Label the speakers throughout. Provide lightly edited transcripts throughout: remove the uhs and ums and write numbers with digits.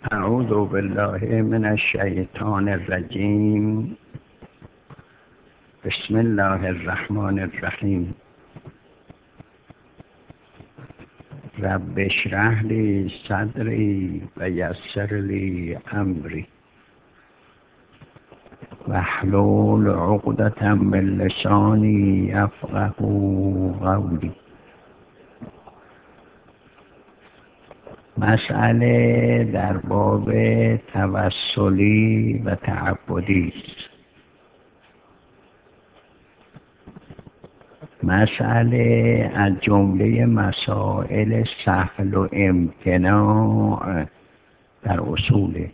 Speaker 1: اعوذ بالله من الشیطان الرجیم. بسم الله الرحمن الرحیم. رب اشرح لی صدری و یسر لی امری واحلل عقدة من لسانی یفقهوا قولی. مسئله در باب توسلی و تعبدی است. مسئله از جمله مسائل سهل و امتناع در اصول،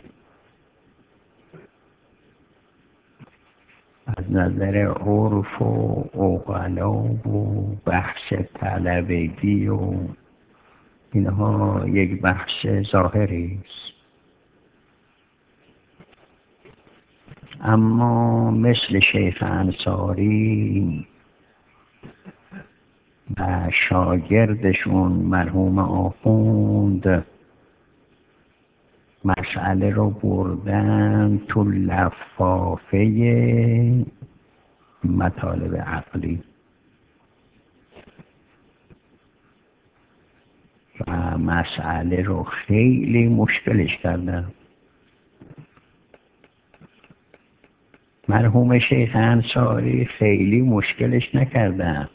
Speaker 1: از نظر عرف و عقلا و بحث طلبگی و اینها یک بحث ظاهری است. اما مثل شیخ انصاری و شاگردشون مرحوم آخوند مسئله رو بردن تو لفافه مطالب عقلی و مسئله رو خیلی مشکلش کردن. مرحوم شیخ انصاری خیلی مشکلش نکردن،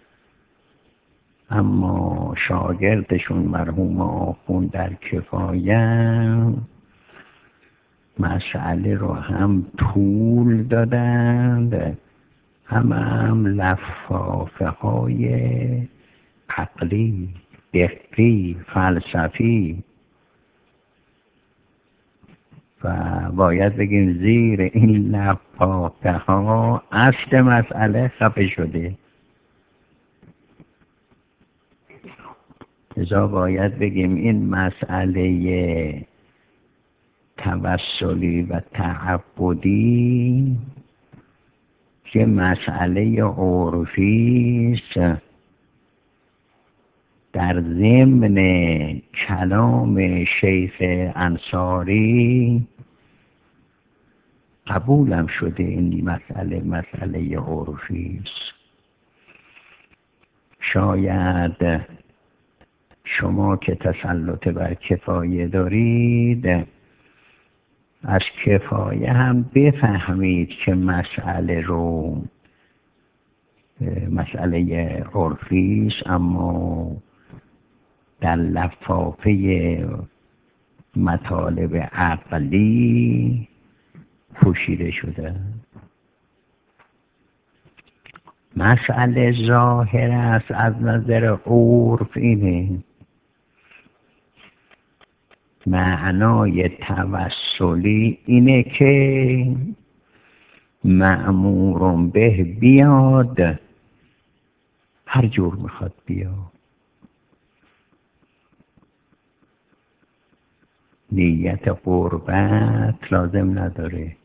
Speaker 1: اما شاگردشون مرحوم آخوند در کفایه مسئله رو هم طول دادند، هم لفافه های عقلی، دقیق، فلسفی و باید بگیم زیر این لفافه ها اصل مسئله خفه شده. لذا باید بگیم این مسئله توسلی و تعبدی که مسئله عرفی است، در ضمن کلام شیخ انصاری قبولم شده. این مسئله عرفی است. شاید شما که تسلط بر کفایه دارید از کفایه هم بفهمید که مسئله عرفی است، اما در لفافه مطالب عقلی پوشیده شده. مسئله ظاهر است از نظر عرف اینه: معنای توسلی اینه که مأمور به بیاد، هر جور میخواد بیاد. نیت قربت لازم نداره،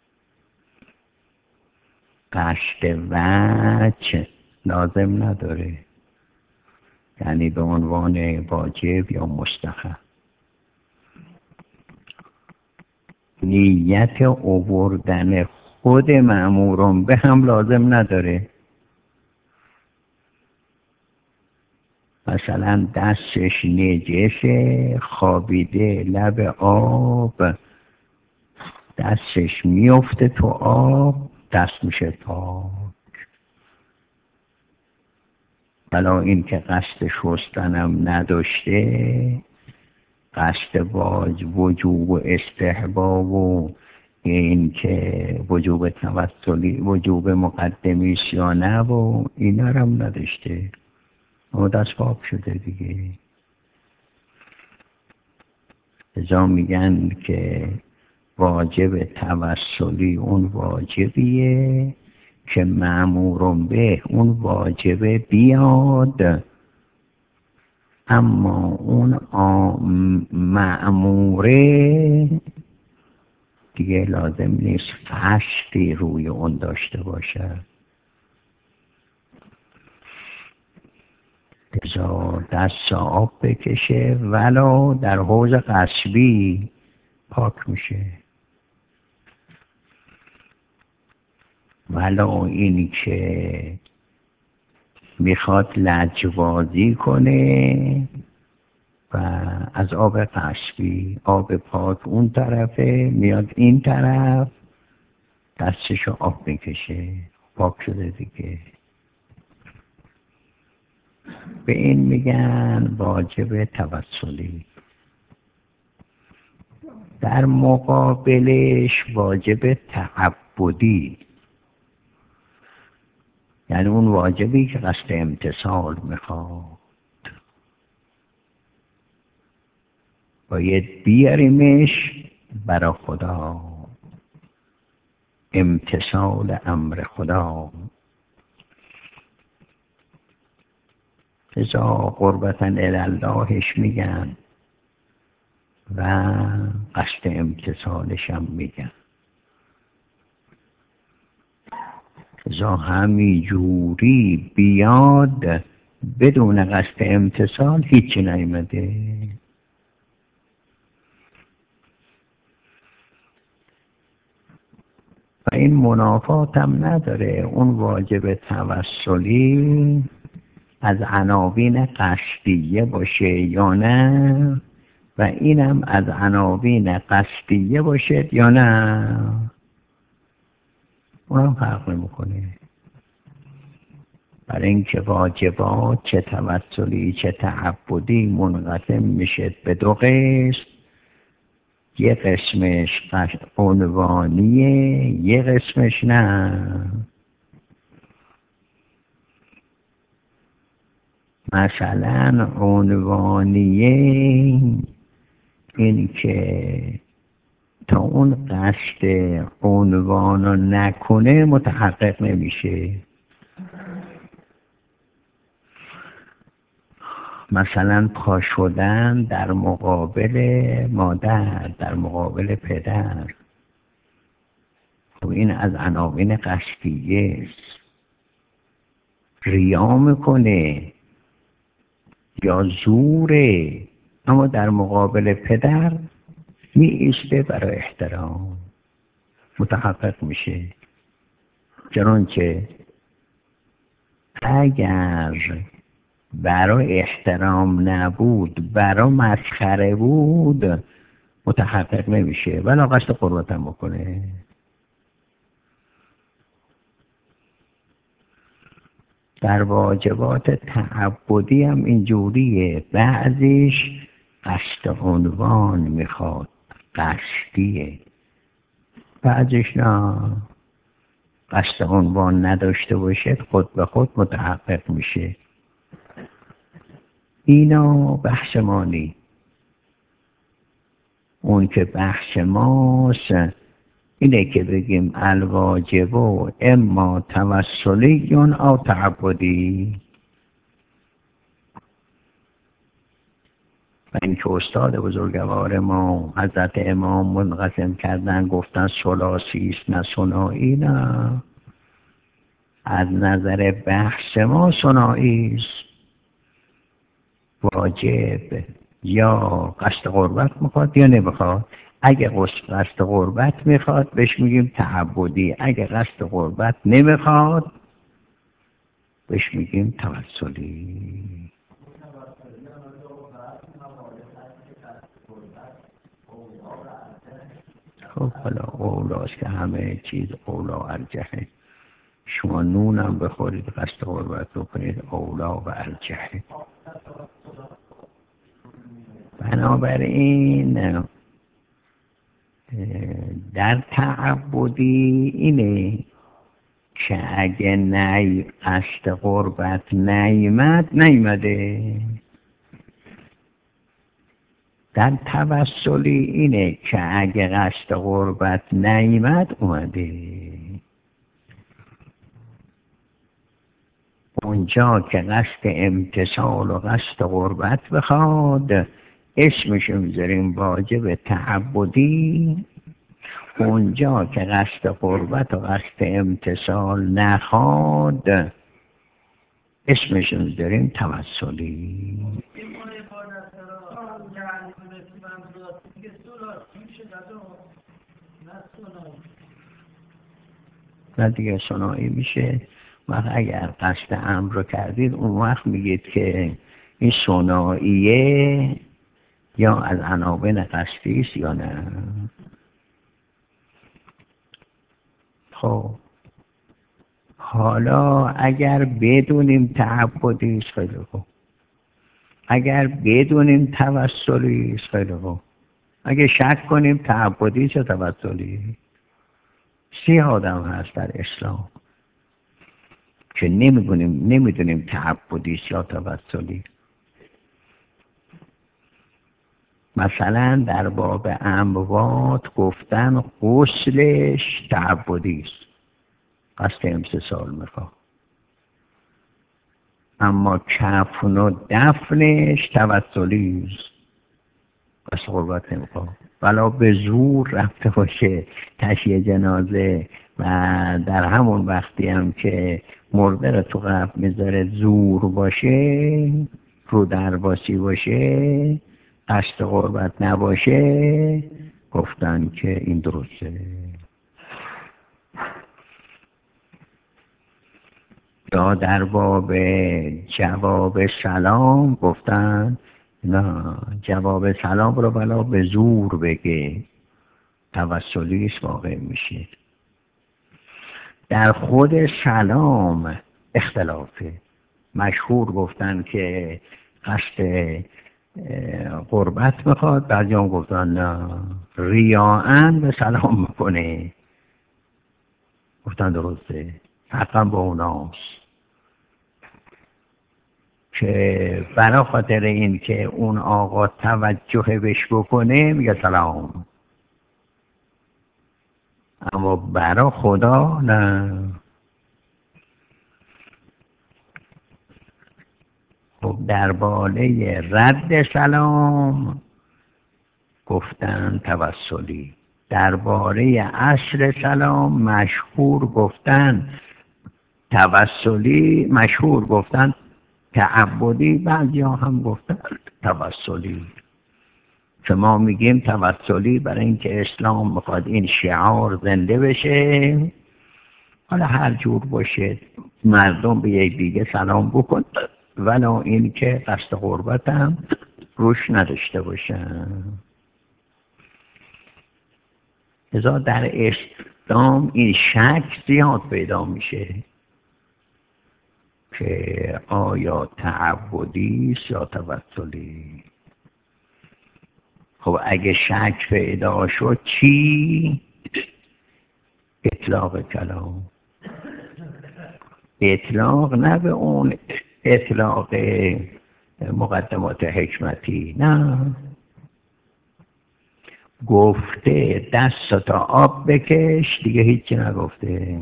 Speaker 1: قصد وجه لازم نداره، یعنی به عنوان واجب یا مستحب. نیت آوردن خود مأموران به هم لازم نداره. مثلا دستش نجسه، خوابیده لب آب، دستش میفته تو آب، دست میشه پاک. بلا این که قصد شستنم نداشته، قصد وجوب و استحباب و این که وجوب توسلی وجوب مقدمی یا نه و اینا رو هم نداشته، اما دست پاک شده دیگه. ازا میگن که واجب توسلی اون واجبیه که مأمورم به اون واجبه بیاد، اما اون مأموره دیگه لازم نیست فشتی روی اون داشته باشه. ازا دست آب بکشه، ولو در حوض قصبی پاک میشه. ولی این که میخواد لجبازی کنه و از آب قصبی آب پاک اون طرفه میاد این طرف دستشو آب میکشه، پاک شده دیگه. به این میگن واجب توسلی. در مقابلش واجب تعبدی، یعنی اون واجبی که قصد امتثال میخواد باید بیاریمش برا خدا، امتثال امر خدا. ازا قربتا الاللهش میگن و قصد امتثالش هم میگن. ازا همی جوری بیاد بدون قصد امتثال هیچی نیامده. و این منافات هم نداره. اون واجب توسلی از عناوین قصدیه باشه یا نه، و اینم از عناوین قصدیه باشه یا نه، اونم فرق نمیکنه. برای اینکه واجبات چه توسلی چه تعبدی منقسم میشه به دو قسم. یه قسمش عنوانیه، یه قسمش نه. مثلا عنوانیه این که تا اون قصد عنوان رو نکنه متحقق نمیشه. مثلا پا شدن در مقابل مادر، در مقابل پدر، خب این از عناوین قصدیه است. ریا میکنه یا زوره، اما در مقابل پدر می ایسته برای احترام، متحقق میشه. چنانچه اگر برای احترام نبود، برای مسخره بود، متحقق نمیشه ولی قصد قربت هم بکنه. در واجبات تعبدی هم اینجوریه، بعضیش قصد عنوان میخواد، قصدیه، بعضیش نه، قصد عنوان نداشته باشه خود به خود متحقق میشه. اینا بحث ما نی. اون که بحث ماست اینه که بگیم الواجب و اما توسلی او تعبدی. و این که استاد بزرگوار ما حضرت امام منقسم کردن، گفتن ثلاثی است نه ثنایی، نه، از نظر بحث ما ثنایی است. واجب یا قصد قربت میخواد یا نمیخواد. اگه قصد قربت میخواد بهش میگیم تعبدی، اگه قصد قربت نمیخواد بهش میگیم توسلی. خب حالا اولاست که همه چیز اولا ارجحه. شما نونم بخورید قصد قربت بکنید، اولا و ارجحه. بنابراین در تعبدی اینه که اگه قصد قربت نیمده. در توسلی اینه که اگه قصد قربت نیامد اومده. اونجا که قصد امتثال و قصد قربت بخواد اسمشو میذاریم واجب تعبدی. اونجا که قصد قربت و قصد امتثال نخواد اسمشو میذاریم توسلی. نه دیگه ثنایی میشه. و اگر قصد امر رو کردید اون وقت میگید که این ثناییه یا از عناوین قصدی است یا نه. خب حالا اگر بدونیم تعبدی است خیلی خوب، اگر بدونیم توسلی است خیلی خوب، اگه شک کنیم تعبدی است یا توسلی. 3 آدم هست در اسلام که نمیدونیم تعبدی است یا توسلی. مثلا در باب اموات گفتن غسلش تعبدی است، قصد امتثال میخواد، اما کفن و دفنش توسلی است، قصد قربت نمیخواد. ولا به زور رفته باشه تشییع جنازه و در همون وقتی هم که مرده رو تو قبر میذاره زور باشه، رو درباسی باشه، قصد قربت نباشه، گفتن که این درسته. یا در باب جواب سلام گفتن نه، جواب سلام رو بلا به زور بگه، توسلیش واقع میشه. در خود سلام اختلافه. مشهور گفتن که قصد قربت میخواد، بعضی هم گفتن نه ریاءن به سلام میکنه، گفتن درسته، حقا با اوناست که برای خاطر این که اون آقا توجه بهش بکنه میگه سلام، اما برای خدا نه. خب درباره رد سلام گفتن توسلی، درباره عصر سلام مشهور گفتن توسلی، مشهور گفتن تعبدی، بعضی ها هم گفتن توسلی. که ما میگیم توسلی برای اینکه اسلام میخواد این شعار زنده بشه، حالا هر جور باشه مردم به یک دیگه سلام بکن، ولی این که قصد قربت هم روش نداشته باشن. لذا در اسلام این شک زیاد پیدا میشه که آیا تعبدی است یا توسلی. خب اگه شک پیدا شد چی؟ اطلاق کلام. اطلاق نه به اون اطلاق مقدمات حکمتی، نه، گفته دست تا آب بکش دیگه هیچی نگفته،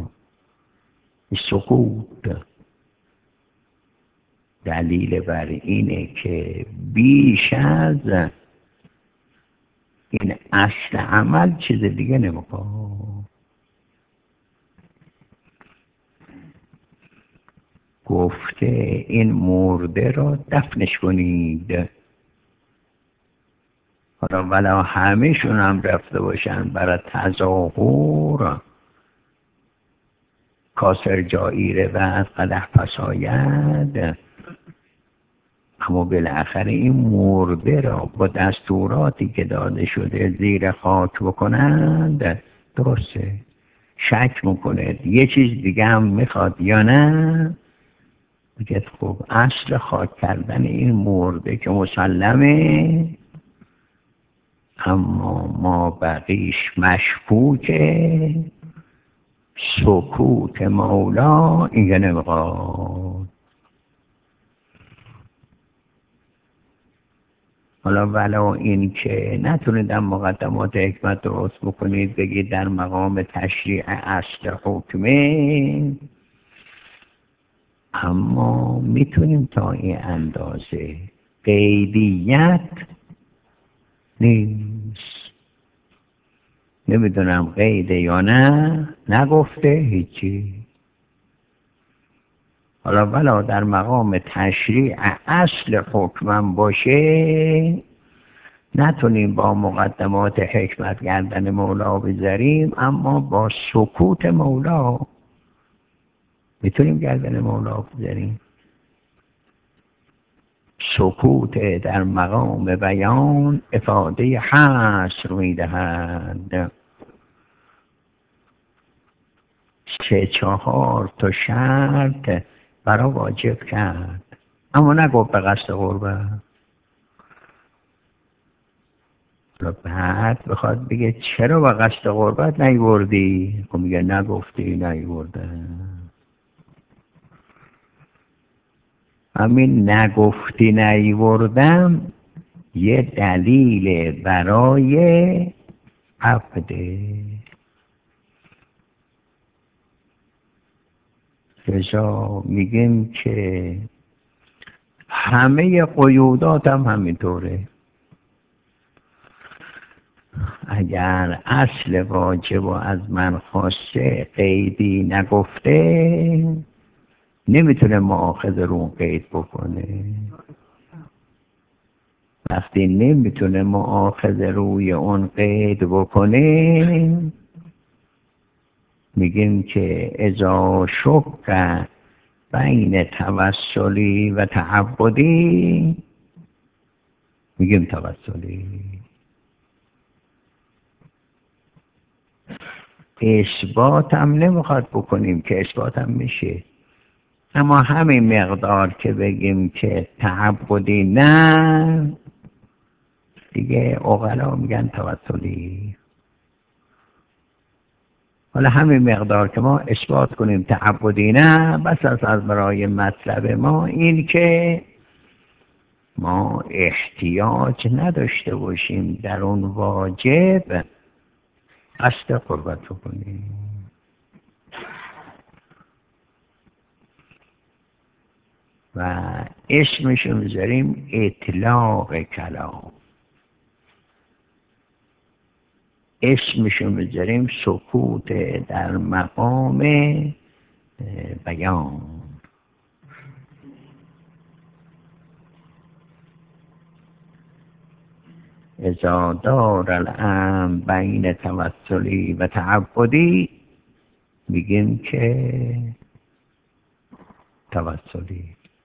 Speaker 1: سکوت. دلیل بر اینه که بیش از این اصل عمل چیز دیگه نمیخواد. گفته این مرده را دفنش کنید. حالا ولی همه‌شون هم رفته باشن برای تظاهر، کاسر جاییره و از قدح پساید، اما بالاخره این مرده را با دستوراتی که داده شده زیر خاک بکنند، درسته. شک میکنه یه چیز دیگه هم میخواد یا نه، بگید خب اصل خاک کردن این مرده که مسلمه، اما ما بقیش مشکوکه، سکوت مولا اینگه نمیخواد. حالا ولو این که نتونیدم مقدمات حکمت درست بکنید بگید در مقام تشریع اصل حکمه، اما میتونیم تا این اندازه قیدیت نیست. نمیدونم قیده یا نه، نگفته هیچی. حالا ولا در مقام تشریع اصل حکمم باشه، نتونیم با مقدمات حکمت گردن مولا بذاریم، اما با سکوت مولا میتونیم گردن مولا بذاریم. سکوت در مقام بیان افاده حصر میدهد. 3-4 تا شرط برا واجب کرد، اما نگفت به قصد قربت. بعد بخواد بگه چرا به قصد قربت نیوردی؟ خب میگه نگفتی نیوردم. همین نگفتی نیوردم یه دلیل برای عبده. رضا میگیم که همه قیودات هم همینطوره. اگر اصل واجب و از من خواسته قیدی نگفته، نمیتونه مؤاخذه رو اون قید بکنه. وقتی نمیتونه مؤاخذه روی اون قید بکنه، میگیم که اذا شک بین توسلی و تعبدی، میگیم توسلی. اثبات هم نمیخواد بکنیم که اثبات هم میشه، اما همین مقدار که بگیم که تعبدی نه، دیگه عقلا میگن توسلی. حالا همین مقدار که ما اثبات کنیم تعبدی نه، بس از برای مطلب ما این که ما احتیاج نداشته باشیم در اون واجب قصد قربت رو کنیم. و اسمشو میذاریم اطلاق کلام، اسمشو میذاریم سکوت در مقام بیان. اذا دار الامر بین توسلی و تعبدی، میگیم که توسلی.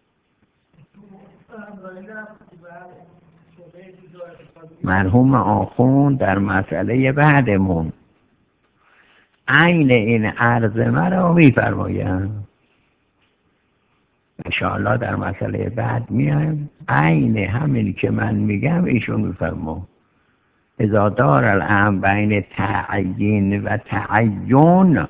Speaker 1: مرحوم آخوند در مسئله بعدمون عین این عرض مرا میفرمایند، انشاءالله در مسئله بعد میایم عین همین که من میگم ایشون میفرما. اذا دار الامر بین تعیین و تعین،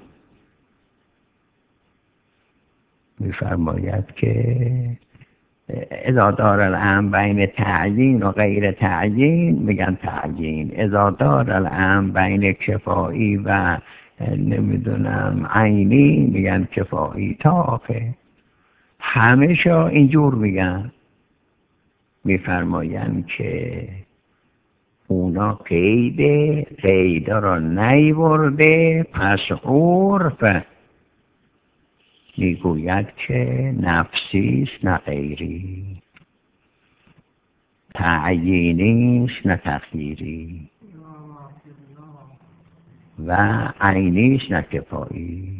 Speaker 1: میفرماید که اذا دار الامر بین تعیین و غیر تعیین میگن تعیین. اذا دار الامر بین کفایی و نمیدونم عینی میگن کفایی. تا آخر همه شا اینجور میگن. میفرمایند که اونا قیدا را نیورده، پس عرف میگوید که نفسیست نه غیری، تعیینیست نه تخییری، و عینیست نه کفایی.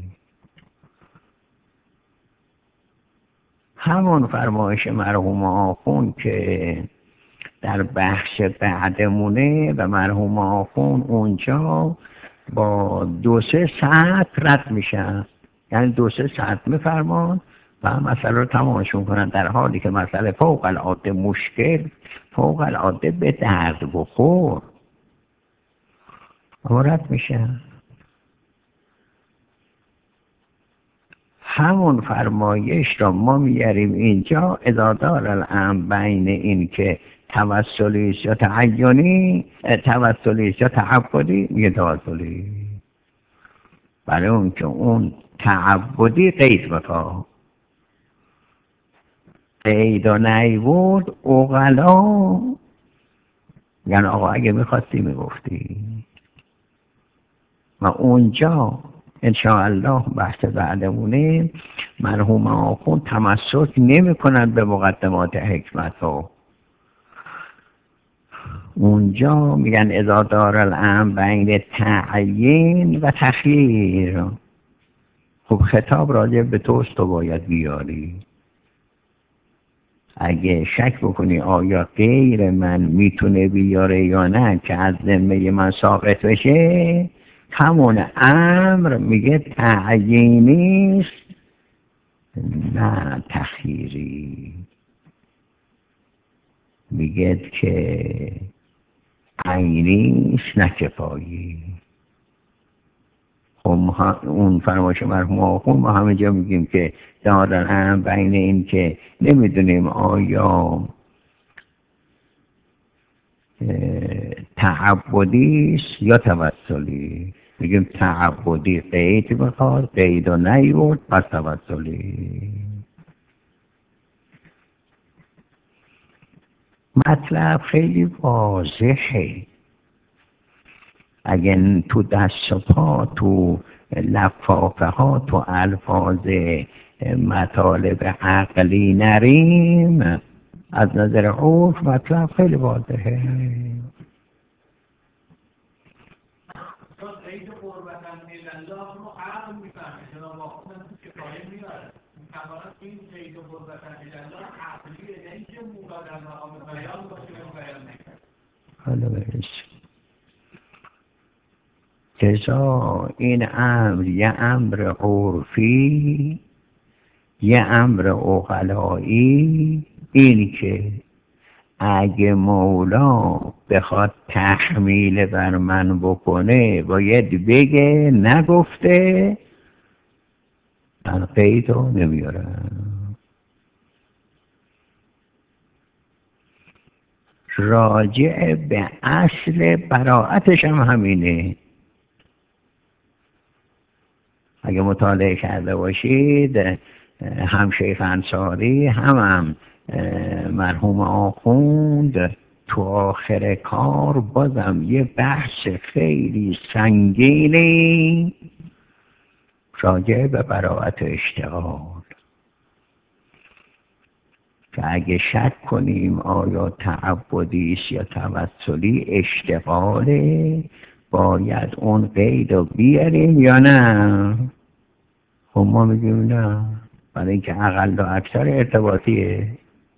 Speaker 1: همون فرمایش مرحوم آخوند که در بحث بعدمونه و مرحوم آخوند اونجا با 2-3 ساعت رد میشن، یعنی 2-3 ساعت میفرمان و مسئله رو تمامشون کنن، در حالی که مسئله فوق العاده مشکل، فوق العاده به درد بخور، اما رد میشن. همون فرمایش را ما میاریم اینجا. اذا دار الامر بین این که توسلیست یا تعینی، توسلیست یا تعبدی، میگه توسلی. برای اون که اون تعبدی قید بکا، قید و نیورد اغلا، یعنی آقا اگه میخواستی میگفتی. و اونجا انشاءالله بحث بعدمونه مرحوم آخوند تمسک نمی کنند به مقدمات حکمت ها. اونجا میگن اذا دار الامر بین تعیین و تخییر. خب خطاب راجع به توست، تو باید بیاری. اگه شک بکنی آیا غیر من میتونه بیاره یا نه که از ذمه من ساقط بشه، همون امر میگه تعیینیست نه تخییری. میگه که عینیست نه کفایی. خب اون فرمایش مرحوم آخوند ما همه جا میگیم که دارن هم بین این که نمیدونیم آیا تعبدیست یا توسلی. میگیم تعبدی قید بخواد، قید و نیورد، پس توسلی. مطلب خیلی واضحه. اگه تو دست و پا، تو لفافه ها، تو الفاظ مطالب عقلی نریم، از نظر عرف مطلب خیلی واضحه. حالا جزا این امر یه امر عرفی، یه امر عقلایی. این که اگه مولا بخواد تحمیل بر من بکنه باید بگه، نگفته من قید رو نمیارم. راجع به اصل براعتش هم همینه. اگه مطالعه کرده باشید، هم شیخ انصاری هم مرحوم آخوند تو آخر کار بازم یه بحث خیلی سنگینی راجع به براعت اشتغال، که اگه شک کنیم آیا تعبدیست یا توسلی، اشتغاله، باید اون قید رو بیاریم یا نه؟ خب ما میگیم نه، برای اینکه اقل و اکثر ارتباطیه.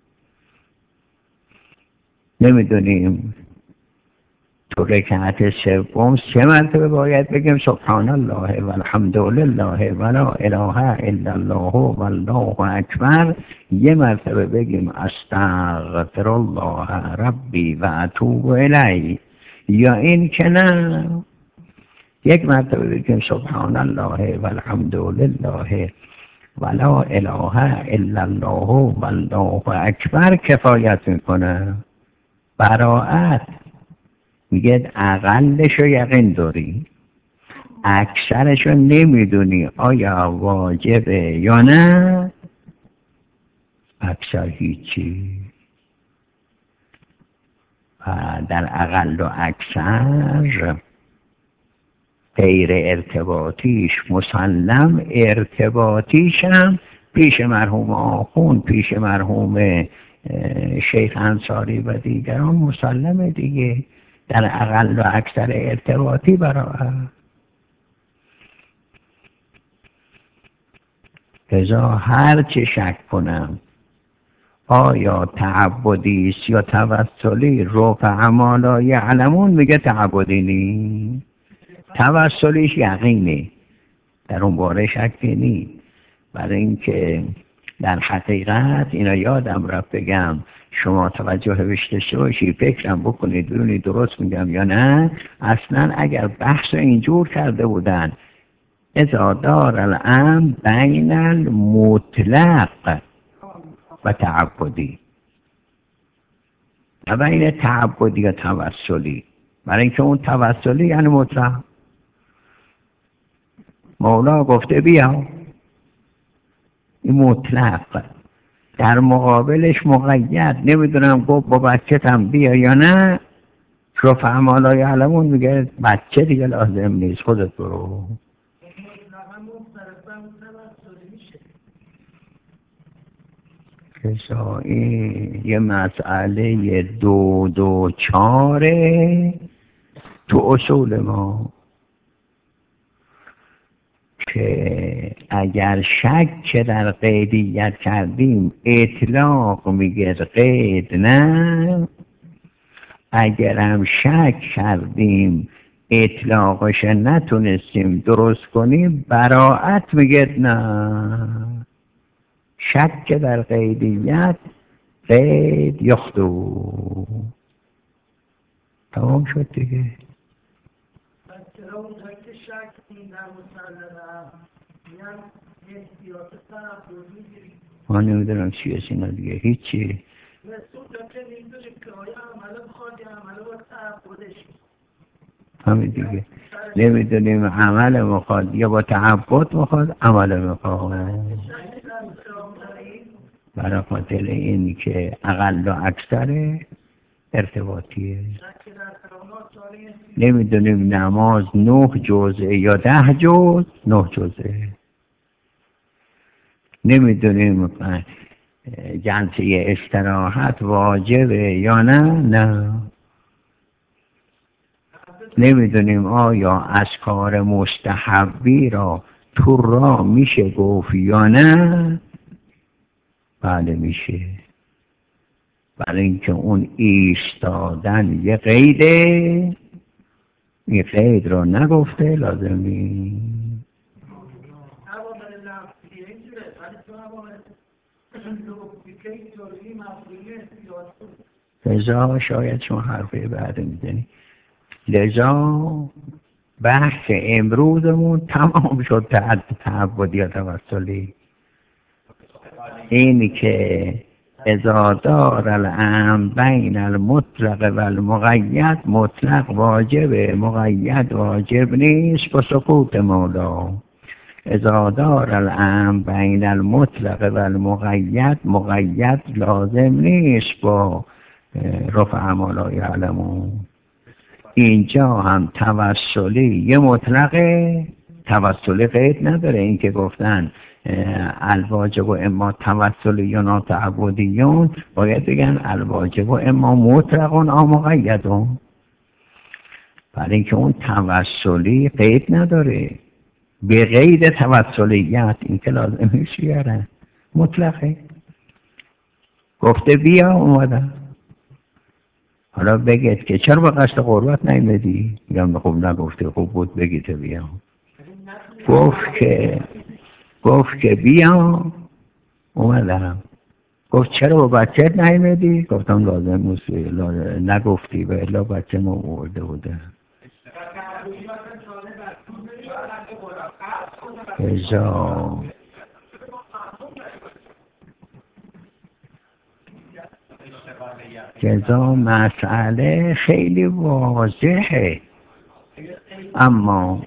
Speaker 1: نمیدونیم تو رکعت سوم 3 مرتبه باید بگیم سبحان الله و الحمد لله و لا اله الا الله والله اکبر، 1 مرتبه بگیم استغفر الله ربی و اتوب الیه، یا این که نه 1 مرتبه بگیم سبحان الله و الحمد لله و لا اله الا الله والله اکبر کفایت میکنه. براعت میگه اقلشو یقین داری، اکثرشو نمیدونی آیا واجبه یا نه، اکثر هیچی. و در اقل و اکثر غیر ارتباطیش مسلم، ارتباطیشم پیش مرحوم آخوند، پیش مرحوم شیخ انصاری و دیگران مسلمه دیگه. در اقل و اکثر ارتباطی برای لذا هر چه شک کنم آیا تعبدیست یا توسلی، رفع ما لا یعلمون میگه تعبدی نی، توسلیش یقینه، در اون باره شکی نی. برای اینکه در حقیقت اینا یادم رفت بگم، شما توجه بهش داشته باشی، فکرم بکنید ببینید درست میگم یا نه. اصلا اگر بحث اینجور کرده بودن اذا دار الامر بین المطلق و تعبدی و بین تعبدی و توسلی، برای اینکه اون توسلی یعنی مطلق، مولا گفته بیا، این مطلق، در مقابلش مقید، نمیدونم گفت با بچه‌تم بیا یا نه، رفع ما لا یعلمون میگه بچه دیگه لازم نیست، خودت برو. رضایی یه مسئله 2 2 4 تو اصول ما که اگر شک در قیدیت کردیم اطلاق میگه قید نه، اگر هم شک کردیم اطلاقش نتونستیم درست کنیم براءت میگه نه. شک در قیدیت قید یخدو. تمام شد دیگه. ما نمیدونم چی هست اینا دیگه، هیچی. همین دیگه، نمیدونیم عمل میخواد یا با تعبد میخواد عمل میخواد. برای خاطر این که اقل و اکثر ارتباطیه. نمیدونیم نماز 9 جزء یا 10 جزء، 9 جزء. نمیدونیم جلسه استراحت واجبه یا نه. نمیدونیم آیا اذکار مستحبی را تو راه میشه گفت یا نه. بله میشه، برای اینکه اون ایستادن یه قیده، یه قید رو نگفته لازمی. لذا شاید شما حرفه بعد میزنی. لذا بحث امروزمون تمام شد. تعبدی یا توسلی. اینی که اذا دار الامر بین المطلق و المقید، مطلق واجبه مقید واجب نیست با سکوت مولا. اذا دار الامر بین المطلق و المقید، مقید لازم نیست با رفع ما لا یعلمون. اینجا هم توسلی یه مطلقه، توسلی قید نداره. این که گفتن الواجب و اما توسلی یا ناتعبدیون، باید بگن الواجب و اما مطلقون آ مقیدون. برای اینکه اون توسلی قید نداره. به قید توسلیت این که لازم نیست بیارن، مطلقه. گفته بیا اومدن. حالا بگید که چرا با قصد قربت نیمدی؟ میگم خوب نگفته، خوب بود بگید بیا. گفت که بیا اومدم. گفت چرا با بچه نیمدی؟ گفتم لازم نیست، نگفتی و الا بچه ما ورده بوده. جزا مسئله خیلی واضحه، اما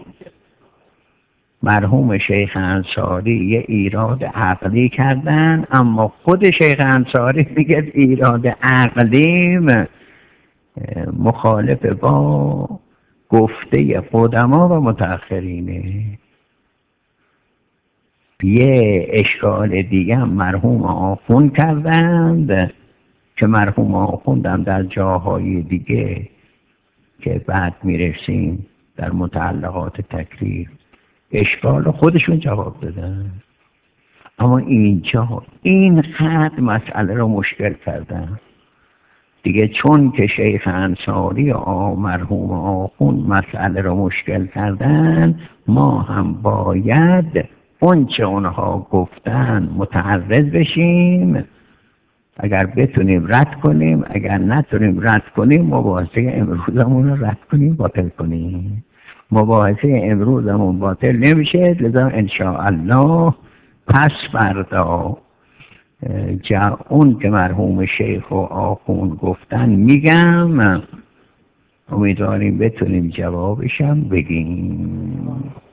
Speaker 1: مرحوم شیخ انصاری یه ایراد عقلی کردن، اما خود شیخ انصاری میگه ایراد عقلیم مخالف با گفته قدما و متأخرینه. یه اشکال دیگه مرحوم آخوند کردند که مرحوم آخوندم در جاهای دیگه که بعد میرسیم در متعلقات تکلیف اشکال خودشون جواب دادن، اما اینجا این خط مسئله رو مشکل کردن دیگه. چون که شیخ انصاری و مرحوم آخوند مسئله رو مشکل کردن، ما هم باید اون چه اونها گفتن متعرض بشیم. اگر بتونیم رد کنیم، اگر نتونیم رد کنیم مباحثه امروزمون رو رد کنیم، باطل کنیم. مباحثه امروزمون باطل نمیشه. لذا انشاءالله پس فردا اون که مرحوم شیخ و آخوند گفتن میگم، امیدواریم بتونیم جوابشم بگیم.